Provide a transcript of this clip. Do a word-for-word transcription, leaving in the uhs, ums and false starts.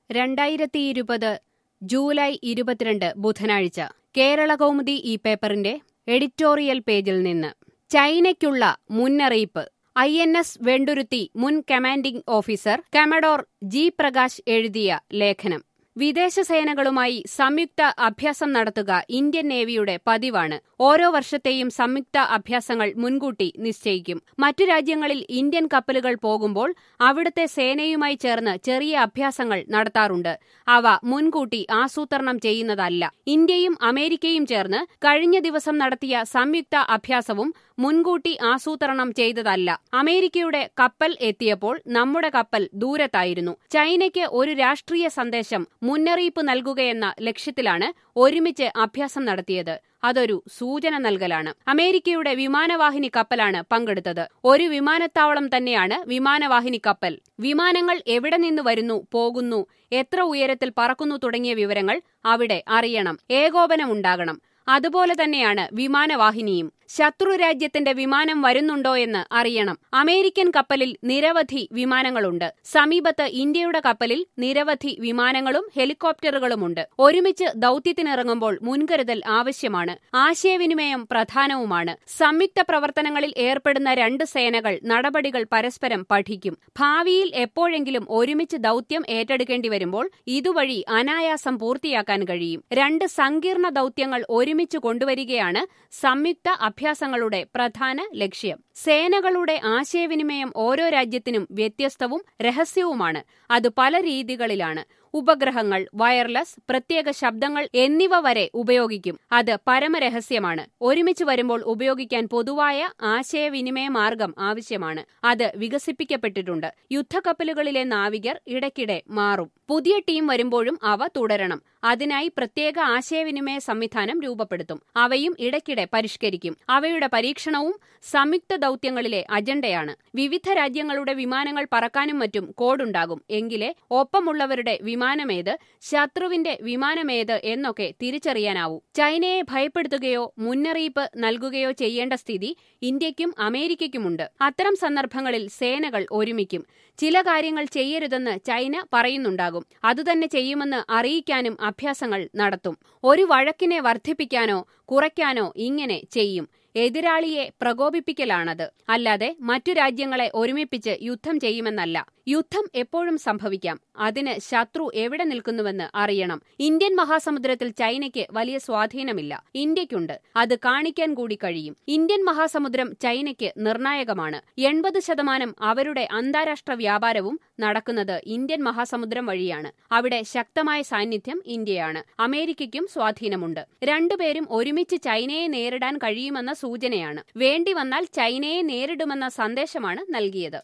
രണ്ടായിരത്തി ഇരുപത് ജൂലൈ ഇരുപത്തിരണ്ട് ബുധനാഴ്ച കേരളകൗമുദി ഈ പേപ്പറിന്റെ എഡിറ്റോറിയൽ പേജിൽ നിന്ന് ചൈനയ്ക്കുള്ള മുന്നറിയിപ്പ്. ഐ എൻ എസ് വെണ്ടുരുത്തി മുൻ commanding officer commodore G Prakash എഴുതിയ ലേഖനം. വിദേശ സേനകളുമായി സംയുക്ത അഭ്യാസം നടത്തുക ഇന്ത്യൻ നേവിയുടെ പതിവാണ്. ഓരോ വർഷത്തെയും സംയുക്ത അഭ്യാസങ്ങൾ മുൻകൂട്ടി നിശ്ചയിക്കും. മറ്റു രാജ്യങ്ങളിൽ ഇന്ത്യൻ കപ്പലുകൾ പോകുമ്പോൾ അവിടുത്തെ സേനയുമായി ചേർന്ന് ചെറിയ അഭ്യാസങ്ങൾ നടത്താറുണ്ട്. അവ മുൻകൂട്ടി ആസൂത്രണം ചെയ്യുന്നതല്ല. ഇന്ത്യയും അമേരിക്കയും ചേർന്ന് കഴിഞ്ഞ ദിവസം നടത്തിയ സംയുക്ത അഭ്യാസവും മുൻകൂട്ടി ആസൂത്രണം ചെയ്തതല്ല. അമേരിക്കയുടെ കപ്പൽ എത്തിയപ്പോൾ നമ്മുടെ കപ്പൽ ദൂരത്തായിരുന്നു. ചൈനയ്ക്ക് ഒരു രാഷ്ട്രീയ സന്ദേശം, മുന്നറിയിപ്പ് നൽകുകയെന്ന ലക്ഷ്യത്തിലാണ് ഒരുമിച്ച് അഭ്യാസം നടത്തിയത്. അതൊരു സൂചന നൽകലാണ്. അമേരിക്കയുടെ വിമാനവാഹിനി കപ്പലാണ് പങ്കെടുത്തത്. ഒരു വിമാനത്താവളം തന്നെയാണ് വിമാനവാഹിനി കപ്പൽ. വിമാനങ്ങൾ എവിടെ നിന്ന് വരുന്നു, പോകുന്നു, എത്ര ഉയരത്തിൽ പറക്കുന്നു തുടങ്ങിയ വിവരങ്ങൾ അവിടെ അറിയണം. ഏകോപനമുണ്ടാകണം. അതുപോലെ തന്നെയാണ് വിമാനവാഹിനിയും. ശത്രു രാജ്യത്തിന്റെ വിമാനം വരുന്നുണ്ടോ എന്ന് അറിയണം. അമേരിക്കൻ കപ്പലിൽ നിരവധി വിമാനങ്ങളുണ്ട്. സമീപത്ത് ഇന്ത്യയുടെ കപ്പലിൽ നിരവധി വിമാനങ്ങളും ഹെലികോപ്റ്ററുകളുമുണ്ട്. ഒരുമിച്ച് ദൌത്യത്തിനിറങ്ങുമ്പോൾ മുൻകരുതൽ ആവശ്യമാണ്. ആശയവിനിമയം പ്രധാനവുമാണ്. സംയുക്ത പ്രവർത്തനങ്ങളിൽ ഏർപ്പെടുന്ന രണ്ട് സേനകൾ നടപടികൾ പരസ്പരം പഠിക്കും. ഭാവിയിൽ എപ്പോഴെങ്കിലും ഒരുമിച്ച് ദൌത്യം ഏറ്റെടുക്കേണ്ടി വരുമ്പോൾ ഇതുവഴി അനായാസം പൂർത്തിയാക്കാൻ കഴിയും. രണ്ട് സങ്കീർണ ദൌത്യങ്ങൾ ഒരുമിച്ച് കൊണ്ടുവരികയാണ് സംയുക്ത അഭ്യാസങ്ങളുടെ പ്രധാന ലക്ഷ്യം. സേനകളുടെ ആശയവിനിമയം ഓരോ രാജ്യത്തിനും വ്യത്യസ്തവും രഹസ്യവുമാണ്. അത് പല രീതികളിലാണ്. ഉപഗ്രഹങ്ങൾ, വയർലെസ്, പ്രത്യേക ശബ്ദങ്ങൾ എന്നിവ വരെ ഉപയോഗിക്കും. അത് പരമരഹസ്യമാണ്. ഒരുമിച്ച് വരുമ്പോൾ ഉപയോഗിക്കാൻ പൊതുവായ ആശയവിനിമയ മാർഗം ആവശ്യമാണ്. അത് വികസിപ്പിക്കപ്പെട്ടിട്ടുണ്ട്. യുദ്ധക്കപ്പലുകളിലെ നാവികർ ഇടയ്ക്കിടെ മാറും. പുതിയ ടീം വരുമ്പോഴും അവ തുടരണം. അതിനായി പ്രത്യേക ആശയവിനിമയ സംവിധാനം രൂപപ്പെടുത്തും. അവയും ഇടയ്ക്കിടെ പരിഷ്കരിക്കും. അവയുടെ പരീക്ഷണവും സംയുക്ത ദൌത്യങ്ങളിലെ അജണ്ടയാണ്. വിവിധ രാജ്യങ്ങളുടെ വിമാനങ്ങൾ പറക്കാനും മറ്റും കോഡുണ്ടാകും. എങ്കിലേ ഒപ്പമുള്ളവരുടെ വിമാനമേത്, ശത്രുവിന്റെ വിമാനമേത് എന്നൊക്കെ തിരിച്ചറിയാനാവൂ. ചൈനയെ ഭയപ്പെടുത്തുകയോ മുന്നറിയിപ്പ് നൽകുകയോ ചെയ്യേണ്ട സ്ഥിതി ഇന്ത്യയ്ക്കും അമേരിക്കയ്ക്കുമുണ്ട്. അത്തരം സന്ദർഭങ്ങളിൽ സേനകൾ ഒരുമിക്കും. ചില കാര്യങ്ങൾ ചെയ്യരുതെന്ന് ചൈന പറയുന്നുണ്ടാകും. അതുതന്നെ ചെയ്യുമെന്ന് അറിയിക്കാനും അഭ്യാസങ്ങൾ നടത്തും. ഒരു വഴക്കിനെ വർദ്ധിപ്പിക്കാനോ കുറയ്ക്കാനോ ഇങ്ങനെ ചെയ്യും. എതിരാളിയെ പ്രകോപിപ്പിക്കലാണത്. അല്ലാതെ മറ്റു രാജ്യങ്ങളെ ഒരുമിപ്പിച്ച് യുദ്ധം ചെയ്യുമെന്നല്ല. യുദ്ധം എപ്പോഴും സംഭവിക്കാം. അതിന് ശത്രു എവിടെ നിൽക്കുന്നുവെന്ന് അറിയണം. ഇന്ത്യൻ മഹാസമുദ്രത്തിൽ ചൈനയ്ക്ക് വലിയ സ്വാധീനമില്ല. ഇന്ത്യയ്ക്കുണ്ട്. അത് കാണിക്കാൻ കൂടി കഴിയും. ഇന്ത്യൻ മഹാസമുദ്രം ചൈനയ്ക്ക് നിർണായകമാണ്. എൺപത് ശതമാനം അവരുടെ അന്താരാഷ്ട്ര വ്യാപാരവും നടക്കുന്നത് ഇന്ത്യൻ മഹാസമുദ്രം വഴിയാണ്. അവിടെ ശക്തമായ സാന്നിധ്യം ഇന്ത്യയാണ്. അമേരിക്കയ്ക്കും സ്വാധീനമുണ്ട്. രണ്ടുപേരും ഒരുമിച്ച് ചൈനയെ നേരിടാൻ കഴിയുമെന്ന സൂചനയാണ്. വേണ്ടി വന്നാൽ ചൈനയെ നേരിടുമെന്ന സന്ദേശമാണ് നൽകിയത്.